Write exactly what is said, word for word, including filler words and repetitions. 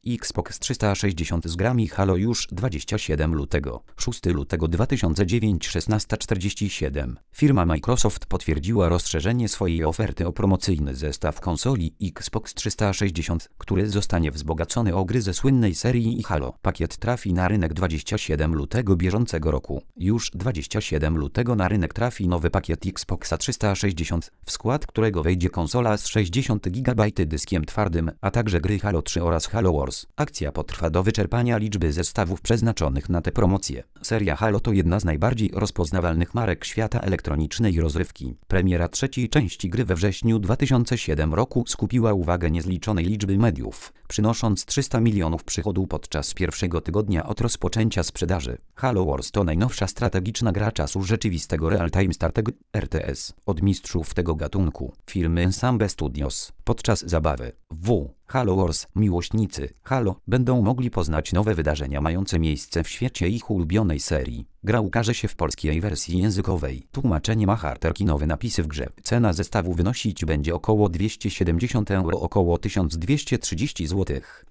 Xbox trzysta sześćdziesiąt z grami Halo już dwudziestego siódmego lutego. szóstego lutego dwa tysiące dziewiątego szesnaście czterdzieści siedem. Firma Microsoft potwierdziła rozszerzenie swojej oferty o promocyjny zestaw konsoli Xbox trzysta sześćdziesiąt, który zostanie wzbogacony o gry ze słynnej serii i Halo. Pakiet trafi na rynek dwudziestego siódmego lutego bieżącego roku. Już dwudziestego siódmego lutego na rynek trafi nowy pakiet Xboxa trzysta sześćdziesiąt, w skład którego wejdzie konsola z sześćdziesiąt gigabajtów dyskiem twardym, a także gry Halo trzy oraz Halo Wars. Akcja potrwa do wyczerpania liczby zestawów przeznaczonych na tę promocję. Seria Halo to jedna z najbardziej rozpoznawalnych marek świata elektronicznej rozrywki. Premiera trzeciej części gry we wrześniu dwa tysiące siódmego roku skupiła uwagę niezliczonej liczby mediów, przynosząc trzysta milionów przychodu podczas pierwszego tygodnia od rozpoczęcia sprzedaży. Halo Wars to najnowsza strategiczna gra czasu rzeczywistego Real-Time Strategy R T S od mistrzów tego gatunku, firmy Ensemble Studios. Podczas zabawy w Halo Wars miłośnicy Halo będą mogli poznać nowe wydarzenia mające miejsce w świecie ich ulubionej serii. Gra ukaże się w polskiej wersji językowej. Tłumaczenie ma charakter kinowy. Napisy w grze. Cena zestawu wynosić będzie około dwieście siedemdziesiąt euro, około tysiąc dwieście trzydzieści złotych.